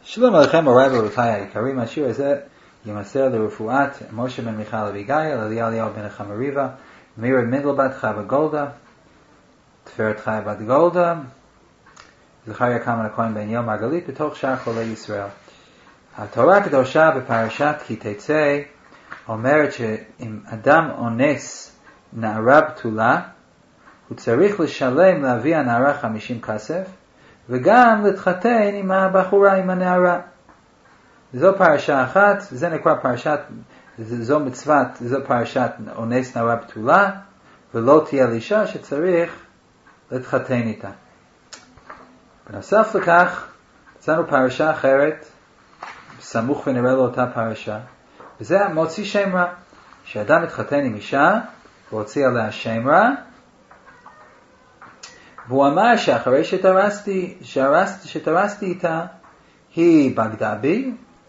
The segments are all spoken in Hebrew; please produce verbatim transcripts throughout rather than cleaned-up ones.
שלום עליכם מוריי ורבותיי היקרים, השיר הזה ימסר לרפואת משה בן מיכל אביגיל, אליה אליהו בן החמריבה, מירה מנדלבט חיה גולדה, תפארת חיה בת גולדה, זכריה כהן הכהן בן יל מרגלית, בתוך שאר חולי ישראל. התורה הקדושה בפרשת כי תצא אומרת שאם אדם אונס נערה בתולה, הוא צריך לשלם להביא הנערה חמישים כסף, וגם להתחתן עם הבחורה, עם הנערה. זו פרשה אחת, זה נקרא פרשת, זו מצוות, זו פרשת אונס נערה בתולה, ולא תהיה לאישה שצריך להתחתן איתה. בנוסף לכך, מצאנו פרשה אחרת, סמוך ונראה לאותה פרשה, וזה מוציא שם רע. שאדם מתחתן עם אישה, והוציא עליה שם רע, והוא אמר שאחרי שתרסתי, שרסתי, שתרסתי איתה, היא בגדה בי,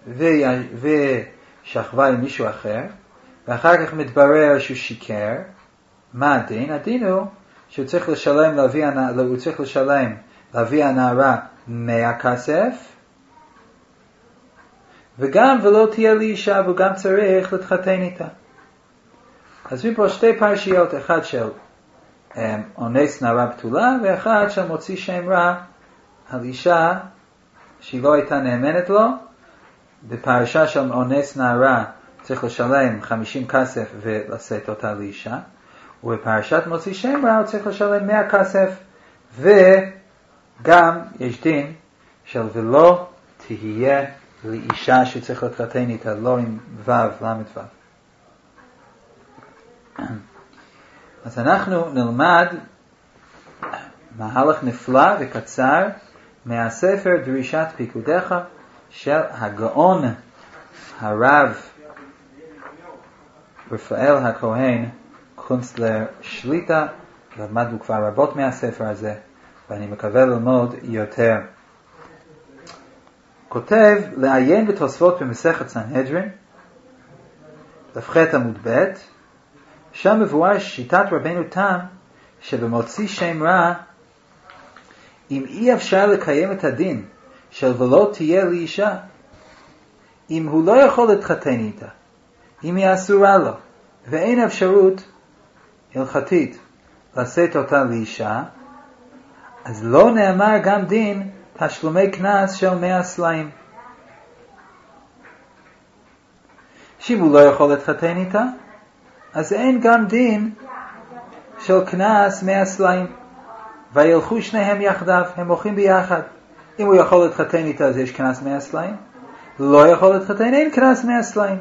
ושכבה עם מישהו אחר, ואחר כך מתברר שהוא שיקר. מה הדין? הדין הוא שהוא צריך לשלם להביא, הוא צריך לשלם להביא הנערה מאה כסף, וגם ולא תהיה לי אישה, והוא גם צריך להתחתן איתה. אז מפה שתי פרשיות, אחד של אונס נערה בתולה, ואחד של מוציא שם רע על אישה שהיא לא הייתה נאמנת לו. בפרשה של אונס נערה צריך לשלם חמישים כסף ולשאת אותה לאישה, ובפרשת מוציא שם רע הוא צריך לשלם מאה כסף, וגם יש דין של ולא תהיה לאישה שצריך להתחתן איתה, לא עם ו' למד ו'. אז אנחנו נלמד מהלך נפלא וקצר מהספר דרישת פיקודך של הגאון הרב רפאל הכהן קונסטלר שליטה. למדנו כבר רבות מהספר הזה, ואני מקווה ללמוד יותר. כותב לעיין בתוספות במסכת סנהדרין, דף ח' עמוד ב', שם מבואר שיטת רבנו תם שבמוציא שם רע, אם אי אפשר לקיים את הדין של ולא תהיה לאישה, אם הוא לא יכול להתחתן איתה, אם היא אסורה לו, ואין אפשרות הלכתית לשאת אותה לאישה, אז לא נאמר גם דין תשלומי קנס של מאה סלעים. שאם הוא לא יכול להתחתן איתה, אז אין גם דין של קנס מאה סלעים, וילכו שניהם יחדיו, הם הולכים ביחד. אם הוא יכול להתחתן איתה, אז יש קנס מאה סלעים. לא יכול להתחתן, אין קנס מאה סלעים.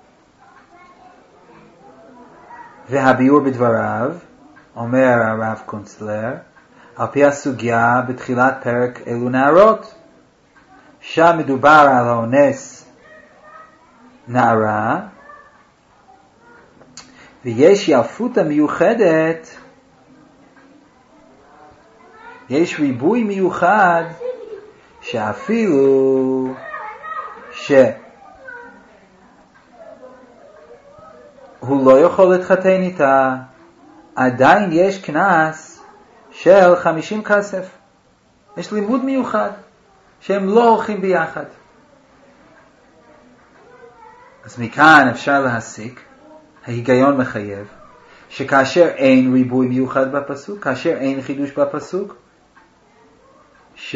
והביאור בדבריו, אומר הרב קונסטלר, על פי הסוגיה בתחילת פרק אלו נערות, שם מדובר על האונס נערה, ויש ילפותא מיוחדת, יש ריבוי מיוחד, שאפילו שהוא לא יכול להתחתן איתה, עדיין יש קנס של חמישים כסף. יש לימוד מיוחד שהם לא הולכים ביחד. אז מכאן אפשר להסיק, ההיגיון מחייב, שכאשר אין ריבוי מיוחד בפסוק, כאשר אין חידוש בפסוק, ש...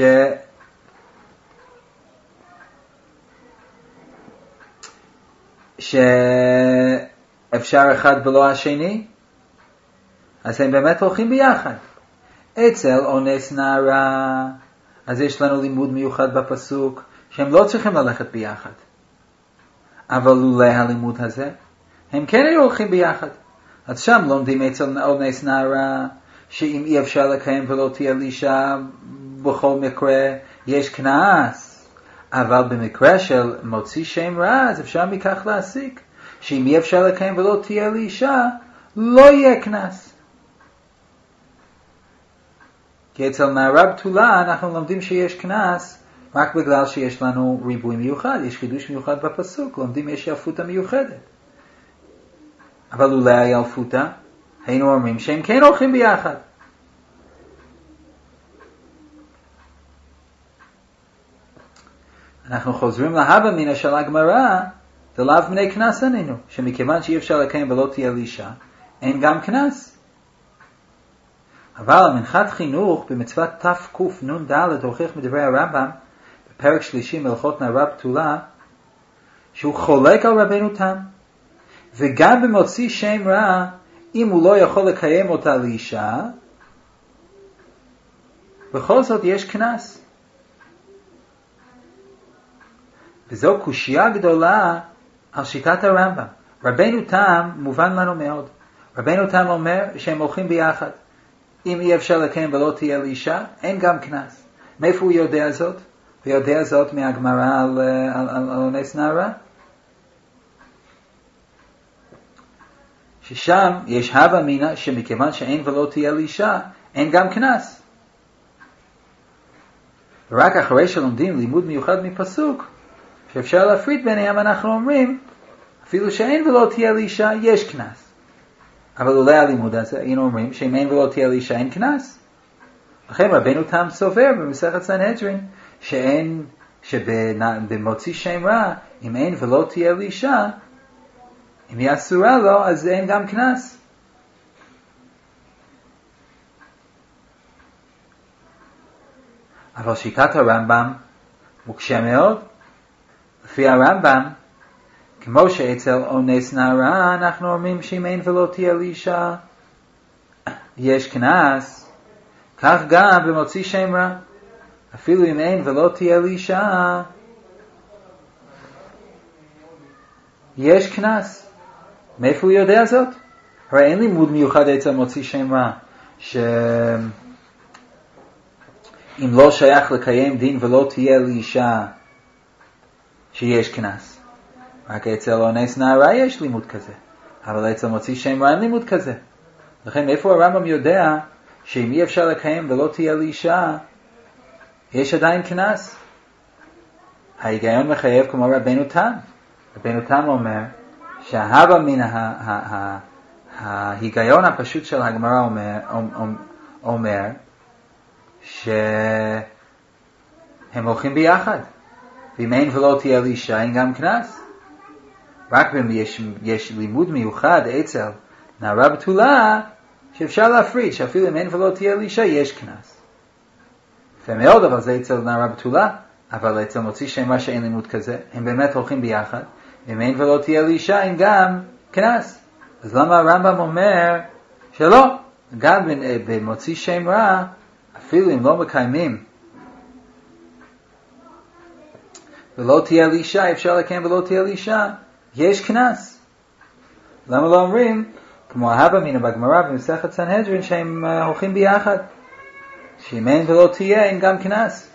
שאפשר אחד בלא השני, אז הם באמת הולכים ביחד. אצל אונס נערה, אז יש לנו לימוד מיוחד בפסוק, שהם לא צריכים ללכת ביחד. אבל לולא הלימוד הזה, הם כן היו הולכים ביחד. אז שם לומדים אצל אונס נערה, שאם אי אפשר לקיים ולא תהיה לאישה, בכל מקרה יש קנס. אבל במקרה של מוציא שם רע, אז אפשר מכך להסיק, שאם אי אפשר לקיים ולא תהיה לאישה, לא יהיה קנס. כי אצל נערה בתולה אנחנו לומדים שיש קנס, רק בגלל שיש לנו ריבוי מיוחד, יש חידוש מיוחד בפסוק, לומדים יש ילפותא מיוחדת. אבל אולי הילפותא, היינו אומרים שהם כן הולכים ביחד. אנחנו חוזרים להווה מינא של הגמרא, דלאו מיני קנס ענינו, שמכיוון שאי אפשר לקיים ולא תהיה לאישה, אין גם קנס. אבל מנחת חינוך במצוות תקנ"ד הוכיח מדברי הרמב"ם, בפרק שלישי מלכות נערה בתולה, שהוא חולק על רבנו תם, וגם במוציא שם רע, אם הוא לא יכול לקיים אותה לאישה, בכל זאת יש קנס. וזו קושיה גדולה על שיטת הרמב"ם. רבנו תם מובן לנו מאוד. רבנו תם אומר שהם הולכים ביחד. אם אי אפשר לקיים ולא תהיה לאישה, אין גם קנס. מאיפה הוא יודע זאת? הוא יודע זאת מהגמרא על, על, על, על אונס נערה. ששם יש הווה מינא שמכיוון שאין ולא תהיה לאישה, אין גם קנס. ורק אחרי שלומדים לימוד מיוחד מפסוק, שאפשר להפריד ביניהם, אנחנו אומרים, אפילו שאין ולא תהיה לאישה, יש קנס. אבל אולי הלימוד הזה, היינו אומרים, שאם אין ולא תהיה לאישה, אין קנס. לכן רבנו תם סובר במסכת סנהדרין, שאין, שבמוציא שם רע, אם אין ולא תהיה לאישה, אם היא אסורה לו, אז אין גם קנס. אבל שיטת הרמב"ם מוקשה מאוד. לפי הרמב"ם, כמו שאצל אונס נערה, אנחנו אומרים שאם אין ולא תהיה לאישה, יש קנס. כך גם במוציא שם רע. אפילו אם אין ולא תהיה לאישה, יש קנס. מאיפה הוא יודע זאת? הרי אין לימוד מיוחד אצל מוציא שם רע, שאם לא שייך לקיים דין ולא תהיה לאישה, שיש קנס. רק אצל אונס נערה יש לימוד כזה, אבל אצל מוציא שם רע אין לימוד כזה. לכן מאיפה הרמב"ם יודע שאם אי אפשר לקיים ולא תהיה לאישה, יש עדיין קנס? ההיגיון מחייב כמו רבנו תם. רבנו תם אומר שההווה מן ההיגיון הפשוט של הגמרא אומר, אומר שהם הולכים ביחד. ואם אין ולא תהיה לאישה, אין גם קנס. רק אם יש, יש לימוד מיוחד אצל נערה בתולה, שאפשר להפריד, שאפילו אם אין ולא תהיה לאישה, יש קנס. יפה מאוד, אבל זה אצל נערה בתולה, אבל אצל מוציא שם רע שאין לימוד כזה, הם באמת הולכים ביחד. אם אין ולא תהיה לאישה, אין גם קנס. אז למה הרמב"ם אומר שלא? גם במוציא שם רע, אפילו אם לא מקיימים ולא תהיה לאישה, אפשר לקיים ולא תהיה לאישה, יש קנס. למה לא אומרים, כמו ההווה מינא בגמרא במסכת סנהדרין, שהם הולכים ביחד, שאם אין ולא תהיה, אין גם קנס.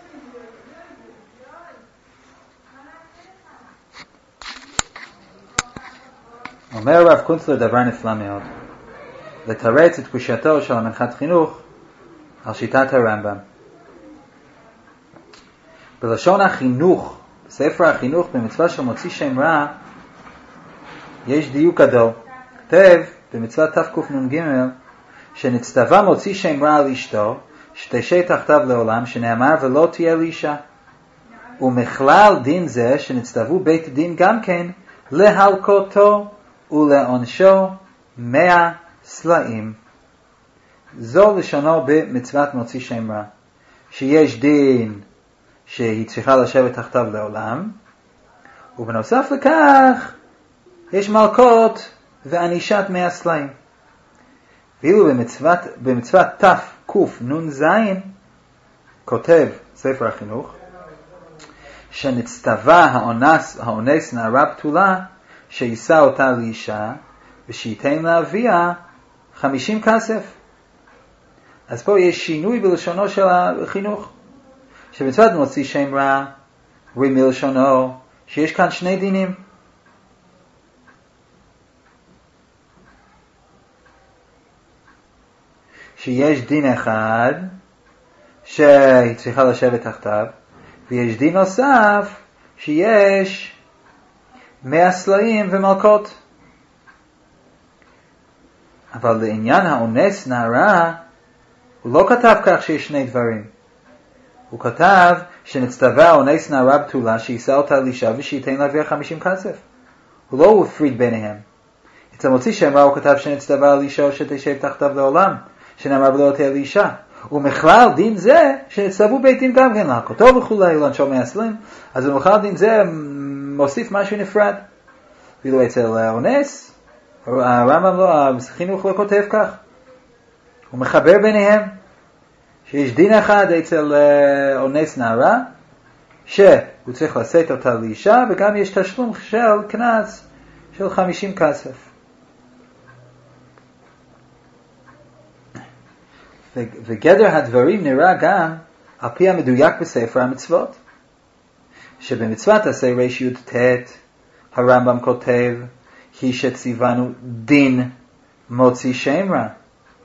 אומר הרב קונצלר דבר נפלא מאוד, לתרץ את קושייתו של המנחת חינוך על שיטת הרמב"ם. בלשון החינוך, בספר החינוך במצווה של מוציא שם רע, יש דיוק גדול. כתב במצוות תקנ"ג שנצטווה מוציא שם רע על אשתו, שתשב תחתיו לעולם, שנאמר ולא תהיה לאישה. ומכלל דין זה שנצטוו בית דין גם כן להלקותו ולעונשו מאה סלעים. זו לשונו במצוות מוציא שם רע, שיש דין שהיא צריכה לשבת תחתיו לעולם, ובנוסף לכך יש מלקות וענישת מאה סלעים. ואילו במצוות, במצוות תקנ"ז כותב ספר החינוך שנצטווה האונס, האונס נערה בתולה שיישא אותה לאישה ושייתן לאביה חמישים כסף. אז פה יש שינוי בלשונו של החינוך, שבמצוות מוציא שם רע רואים מלשונו שיש כאן שני דינים. שיש דין אחד שהיא צריכה לשבת תחתיו, ויש דין נוסף שיש מאה סלעים ומלקות. אבל לעניין האונס נערה, הוא לא כתב כך שיש שני דברים. הוא כתב שנצטווה אונס נערה בתולה שיישא אותה לאישה ושייתן להביא חמישים כסף. הוא לא הפריד ביניהם. אצל מוציא שם רע הוא כתב שנצטווה על אישה שתשב תחתיו לעולם, שנאמר ולא תהיה לאישה. ומכלל דין זה שנצטוו בית דין גם כן להכותו וכולי, לא נשאר מעשלים, אז במכלל דין זה מוסיף משהו נפרד. ואילו אצל אונס, הרמב"ם לא, החינוך לא כותב כך. הוא מחבר ביניהם, שיש דין אחד אצל אונס נערה, שהוא צריך לשאת אותה לאישה, וגם יש תשלום של קנס של חמישים כסף. וגדר הדברים נראה גם על פי המדויק בספר המצוות, שבמצוות עשה ריש י' ת' הרמב"ם כותב, היא שציוונו דין מוציא שם רע.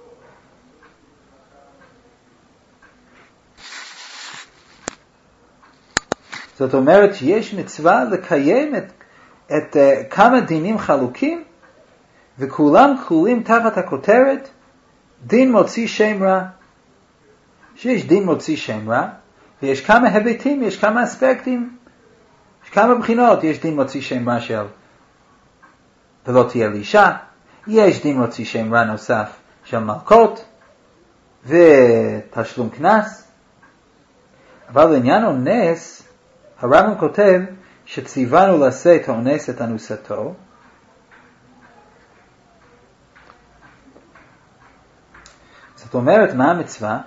זאת אומרת שיש מצווה לקיים את, את uh, כמה דינים חלוקים, וכולם כלולים תחת הכותרת דין מוציא שם רע. שיש דין מוציא שם רע, ויש כמה היבטים, יש כמה אספקטים, יש כמה בחינות. יש דין מוציא שם רע של ולא תהיה לאישה, יש דין מוציא שם רע נוסף של מלכות ותשלום קנס. אבל לעניין אונס, הרמב"ם כותב שציוונו לשאת האונס את אנוסתו, זאת אומרת, מה המצווה?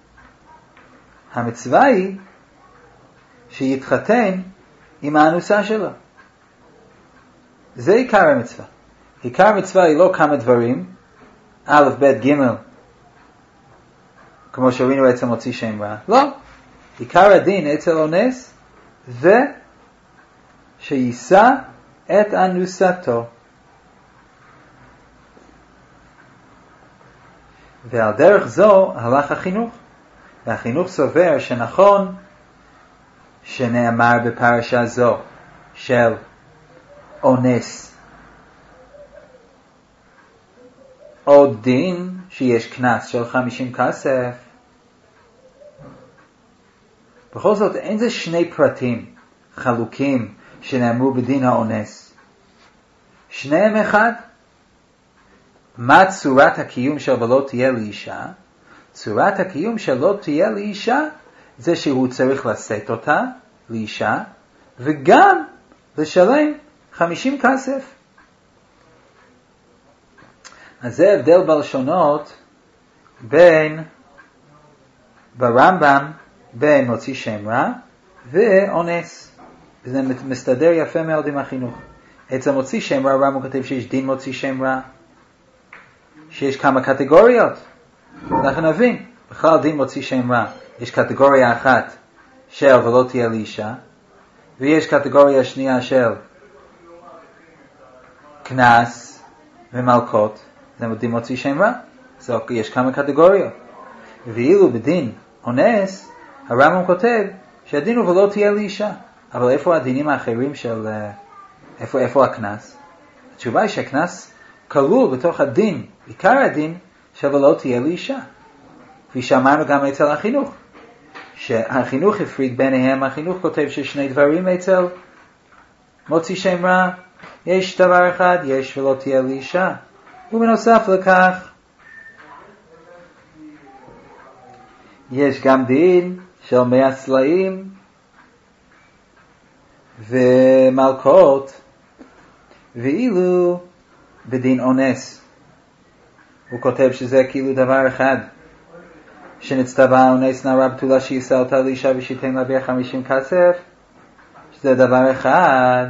המצווה היא שיתחתן עם האנוסה שלו. זה עיקר המצווה. עיקר המצווה היא לא כמה דברים, א', ב', ג', כמו שראינו אצל מוציא שם רע. לא. עיקר הדין אצל אונס זה שיישא את אנוסתו. ועל דרך זו הלך החינוך. והחינוך סובר שנכון שנאמר בפרשה זו של אונס עוד דין שיש קנס של חמישים כסף. בכל זאת אין זה שני פרטים חלוקים שנאמרו בדין האונס. שניהם אחד. מה צורת הקיום של ולא תהיה לאישה? צורת הקיום של לא תהיה לאישה זה שהוא צריך לשאת אותה לאישה וגם לשלם חמישים כסף. אז זה הבדל בלשונות בין ברמב"ם בין מוציא שם רע ואונס. זה מסתדר יפה מאוד עם החינוך. אצל מוציא שם רע הרמב"ם כותב שיש דין מוציא שם רע, שיש כמה קטגוריות. אנחנו נבין, בכלל דין מוציא שם רע יש קטגוריה אחת של ולא תהיה לאישה, ויש קטגוריה שנייה של קנס ומלכות. זה דין מוציא שם רע. אז יש כמה קטגוריות. ואילו בדין אונס הרמב"ם כותב שהדין הוא ולא תהיה לאישה. אבל איפה הדינים האחרים של איפה איפה הקנס? התשובה היא שהקנס כלול בתוך הדין, עיקר הדין של ולא תהיה לאישה. כפי שאמרנו גם אצל החינוך, שהחינוך הפריד ביניהם. החינוך כותב ששני דברים אצל מוציא שם רע יש דבר אחד, יש ולא תהיה לאישה. ובנוסף לכך יש גם דין של מאה סלעים ומלכות. ואילו בדין אונס הוא כותב שזה כאילו דבר אחד, שנצטווה אונס נערה בתולה שיישא אותה לאישה ושייתן להביא חמישים כסף, שזה דבר אחד.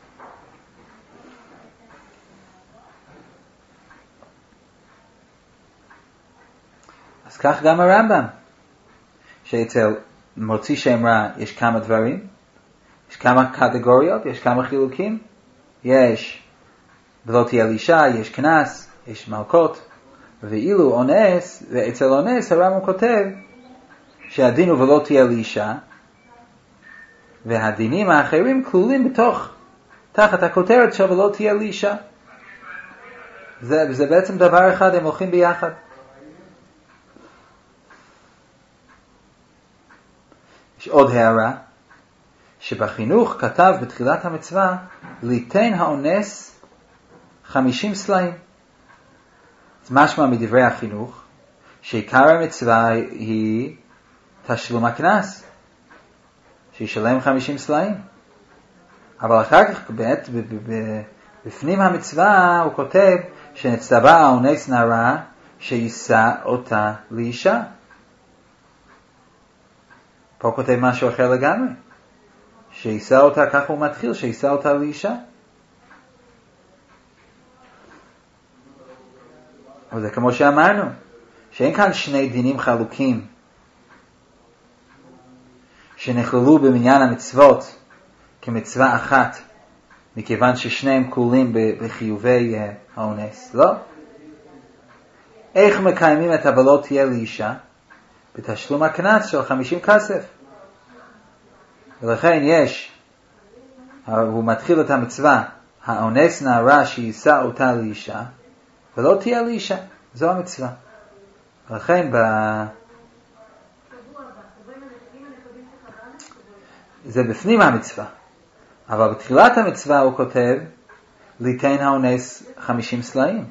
אז כך גם הרמב"ם, שאצל מוציא שם רע יש כמה דברים, יש כמה קטגוריות, יש כמה חילוקים. יש ולא תהיה לאישה, יש קנס, יש מלכות. ואילו אונס, ואצל אונס הרמב"ם כותב שהדין הוא ולא תהיה לאישה, והדינים האחרים כלולים בתוך, תחת הכותרת של ולא תהיה לאישה. זה, זה בעצם דבר אחד, הם הולכים ביחד. יש עוד הערה, שבחינוך כתב בתחילת המצווה, ליתן האונס חמישים סלעים. אז משמע מדברי החינוך, שעיקר המצווה היא תשלום הקנס, שישלם חמישים סלעים. אבל אחר כך, בעת, בפנים המצווה, הוא כותב, שנצטווה האונס נערה, שיישא אותה לאישה. פה הוא כותב משהו אחר לגמרי. שיישא אותה, כך הוא מתחיל, שיישא אותה לאישה. אבל זה כמו שאמרנו, שאין כאן שני דינים חלוקים, שנכללו במניין המצוות כמצווה אחת, מכיוון ששניהם כלולים בחיובי האונס. לא. איך מקיימים את הבלא תהיה לאישה? בתשלום הקנס של חמישים כסף. ולכן יש, הוא מתחיל את המצווה, האונס נערה שיישא אותה לאישה, ולא תהיה לאישה. זו המצווה. ולכן ב... זה בפנים המצווה. אבל בתחילת המצווה הוא כותב, ליתן האונס חמישים סלעים.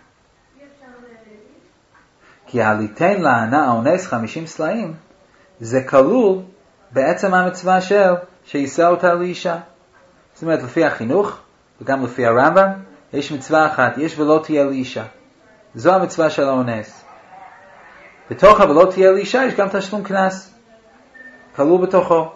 כי הליתן לענה האונס חמישים סלעים, זה כלול בעצם המצווה של שיישא אותה לאישה. זאת אומרת, לפי החינוך, וגם לפי הרמב"ם, יש מצווה אחת, יש ולא תהיה לאישה. זו המצווה של האונס. בתוך ולא תהיה לאישה יש גם תשלום קנס. כלול בתוכו.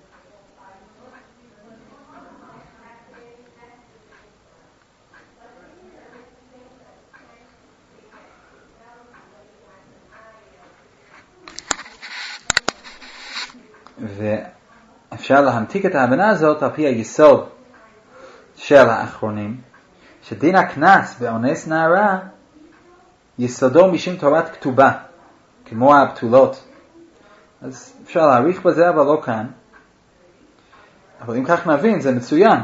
ואפשר להמתיק את ההבנה הזאת על פי היסוד של האחרונים, שדין הקנס באונס נערה יסודו משום תורת כתובה, כמו הבתולות. אז אפשר להעריך בזה, אבל לא כאן. אבל אם כך נבין, זה מצוין.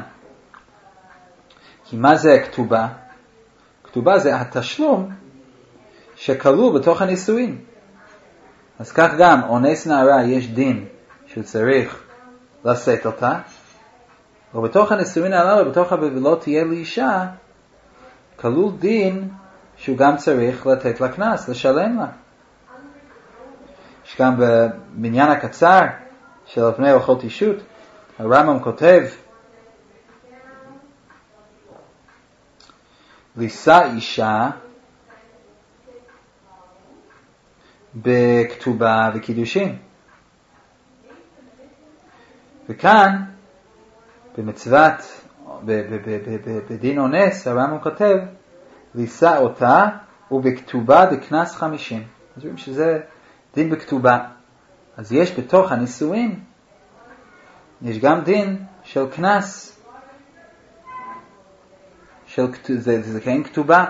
כי מה זה כתובה? כתובה זה התשלום שכלול בתוך הנישואין. אז כך גם אונס נערה יש דין שהוא צריך לשאת אותה, ובתוך הנישואין הללו, בתוך הבלא תהיה לאישה, כלול דין שהוא גם צריך לתת לה קנס, לשלם לה. יש גם במניין הקצר של פני הלכות אישות, הרמב"ם כותב, לישא אישה בכתובה וקידושין. וכאן, במצוות, בדין אונס, הרמב"ם כותב, לישא אותה ובכתובה דקנס חמישים. אז רואים שזה דין בכתובה. אז יש בתוך הנישואין, יש גם דין של קנס, של, זה, זה כאין כתובה.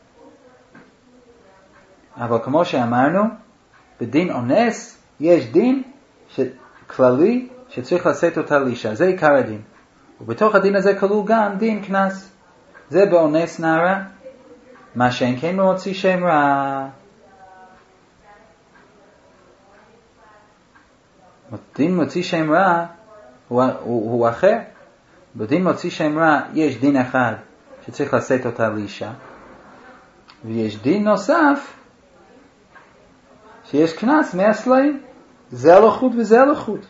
אבל כמו שאמרנו, בדין אונס יש דין כללי שצריך לשאת אותה לאישה. זה עיקר הדין. ובתוך הדין הזה כלול גם דין קנס. זה באונס נערה. מה שאין כן מוציא שם רע. דין מוציא שם רע הוא, הוא, הוא אחר. בדין מוציא שם רע יש דין אחד שצריך לשאת אותה לאישה. ויש דין נוסף שיש קנס מאה סלעים. זה לחוד וזה לחוד.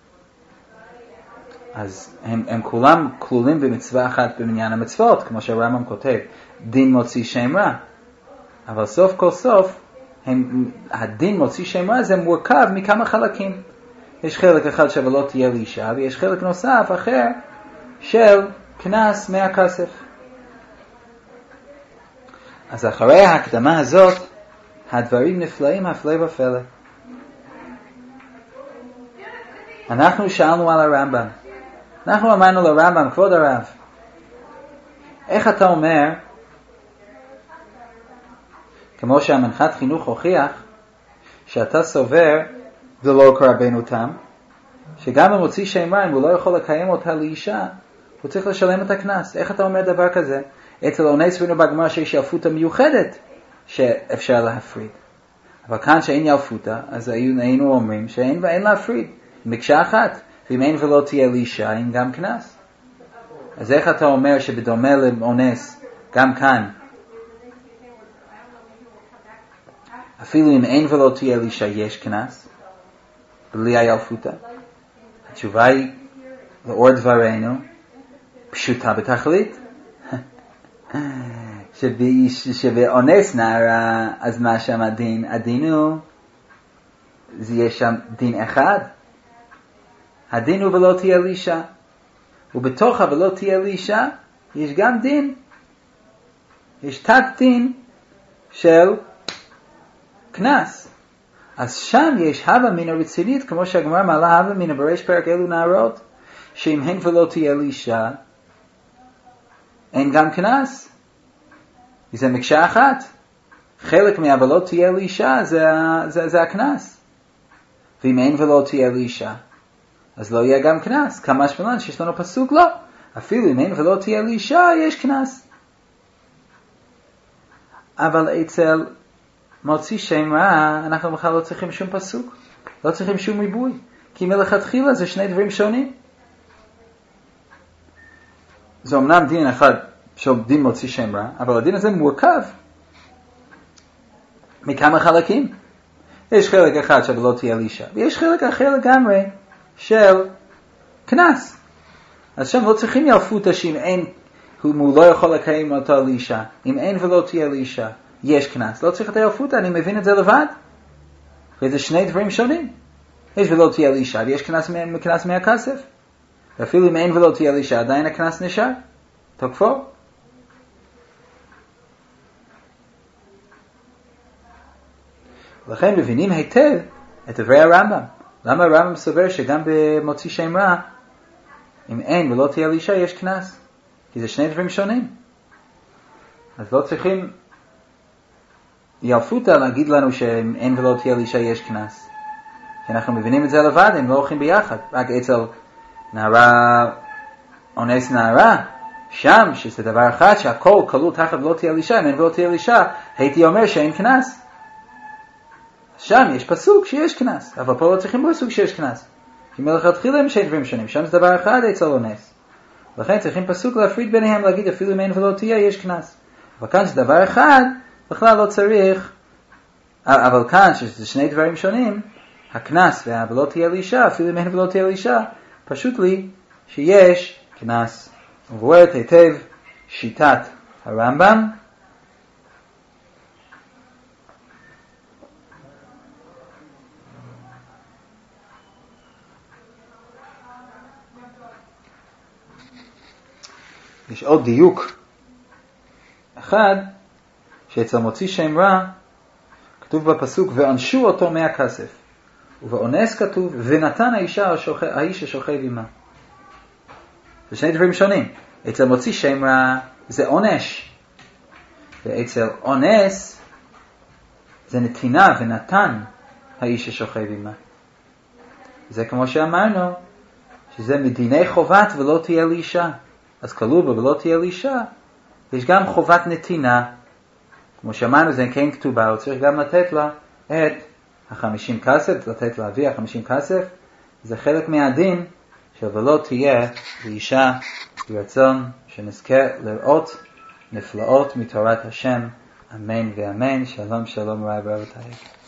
אז הם, הם כולם כלולים במצווה אחת במניין המצוות, כמו שהרמב"ם כותב, דין מוציא שם רע. אבל סוף כל סוף, הם, הדין מוציא שם רע זה מורכב מכמה חלקים. יש חלק אחד שלא תהיה לאישה, ויש חלק נוסף אחר של קנס מאה כסף. אז אחרי ההקדמה הזאת, הדברים נפלאים הפלא ופלא. אנחנו שאלנו על הרמב"ם. אנחנו אמרנו לרמב"ם, כבוד הרב, איך אתה אומר, כמו שהמנחת חינוך הוכיח, שאתה סובר, ולא כרבנו תם, שגם אם מוציא שם רע, אם הוא לא יכול לקיים אותה לאישה, הוא צריך לשלם את הקנס. איך אתה אומר דבר כזה? אצל אונס ראינו בגמרא שיש ילפותא מיוחדת שאפשר להפריד. אבל כאן שאין ילפותא, אז היינו אומרים שאין ואין להפריד. מקשה אחת. ואם אין ולא תהיה לאישה, אין גם קנס. אז איך אתה אומר שבדומה לאונס, גם כאן, אפילו אם אין ולא תהיה לאישה, יש קנס, בלי הילפותא? התשובה היא, לאור דברנו, פשוטה בתכלית. שבאונס נערה, אז מה שם הדין? הדין הוא, זה יש שם דין אחד. הדין הוא ולא תהיה לאישה. ובתוך ולא תהיה לאישה, יש גם דין. יש תת דין של קנס. אז שם יש הווה מן הרצינית, כמו שהגמרא מעלה הווה מן בריש פרק אלו נערות, שאם הן ולא תהיה לאישה, אין גם קנס. זה מקשה אחת. חלק מהבלא תהיה לאישה זה, זה, זה הקנס. ואם אין ולא תהיה לאישה, אז לא יהיה גם קנס. כמה שמלן שיש לנו פסוק לא. אפילו אם אין ולא תהיה לאישה, יש קנס. אבל אצל מוציא שם רע, אנחנו בכלל לא צריכים שום פסוק. לא צריכים שום ריבוי. כי מלכתחילה זה שני דברים שונים. זה אמנם דין אחד של דין מוציא שם רע, אבל הדין הזה מורכב מכמה חלקים. יש חלק אחד של לא תהיה לאישה, ויש חלק אחר לגמרי של קנס. אז שם לא צריכים ילפותא שאם אין, הוא לא יכול לקיים אותו לאישה. אם אין ולא תהיה לאישה, יש קנס. לא צריך את הילפותא, אני מבין את זה לבד. וזה שני דברים שונים. יש ולא תהיה לאישה, ויש קנס, קנס מהכסף. ואפילו אם אין ולא תהיה לאישה, עדיין הקנס נשאר. תוקפו. לכן מבינים היטב את דברי הרמב"ם. למה הרמב"ם סובר שגם במוציא שם רע, אם אין ולא תהיה לאישה, יש קנס? כי זה שני דברים שונים. אז לא צריכים ילפותא להגיד לנו שאם אין ולא תהיה לאישה, יש קנס. כי אנחנו מבינים את זה לבד, הם לא הולכים ביחד. רק אצל נערה, אונס נערה, שם, שזה דבר אחד, שהכל כלול תחת ולא תהיה לאישה, אם אין ולא תהיה לאישה, הייתי אומר שאין קנס. שם יש פסוק שיש קנס, אבל פה לא צריכים פסוק שיש קנס. כי מלכתחילה הם שני דברים שונים, שם זה דבר אחד אצל אונס. לכן צריכים פסוק להפריד ביניהם, להגיד אפילו אם אין ולא תהיה, יש קנס. אבל כאן זה דבר אחד, בכלל לא צריך, אבל כאן שזה שני דברים שונים, הקנס ולא תהיה לאישה, אפילו אם אין ולא תהיה לאישה, פשוט לי שיש קנס. ובואו את היטב שיטת הרמב"ם, יש עוד דיוק אחד, שאצל מוציא שם רע כתוב בפסוק וענשו אותו מהכסף, ובאונס כתוב ונתן האישה השוכב, האיש השוכב עמה. זה שני דברים שונים. אצל מוציא שם רע זה עונש, ואצל אונס זה נתינה ונתן האיש השוכב עמה. זה כמו שאמרנו, שזה מדיני חובת ולא תהיה לאישה. אז כלול ולא תהיה לאישה, יש גם חובת נתינה. כמו שאמרנו, זה כן כתובה, הוא צריך גם לתת לה את החמישים כסף, לתת לה אבי החמישים כסף. זה חלק מהדין של ולא תהיה לאישה, ברצון שנזכה לראות נפלאות מתורת השם. אמן ואמן. שלום שלום רב רבותיי.